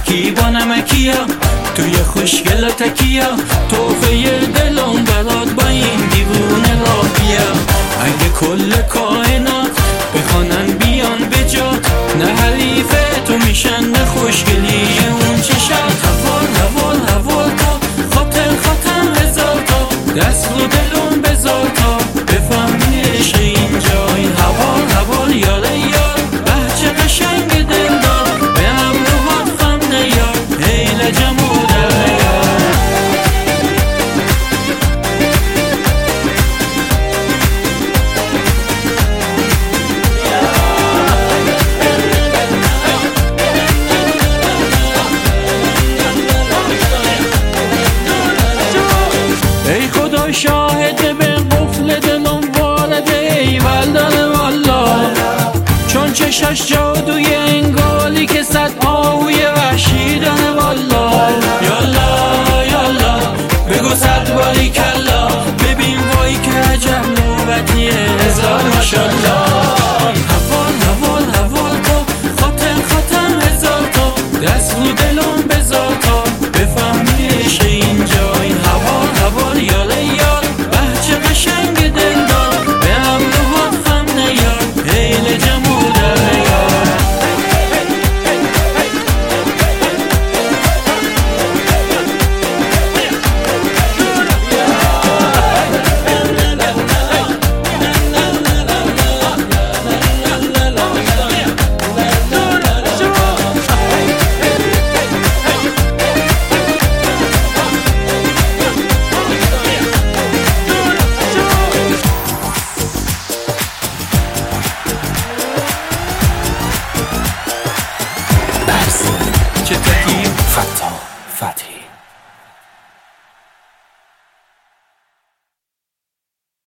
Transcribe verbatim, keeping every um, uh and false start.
کی با نمکیا توی خوشگل و تکیا توفه دلم برات با این دیوونه را بیا. اگه کل کائنات بخوانن بیان به جات نه حریف تو میشن نه خوشگلی اون چشات. حوال حوال حوال تا خاطر خاطر هزار تا دست رو دلم بذار تا بفهمی عشق اینجای. حوال حوال یاره یار بچه قشنگ دلدار به همراهات خنده یار هیل جمو در یار. ای خدا شاهده به قفل دلم وارده ایول داره والا چون چشش جادوی انگالی که صد آهوی وحشی داره والا. یالا یالا بگو صد باری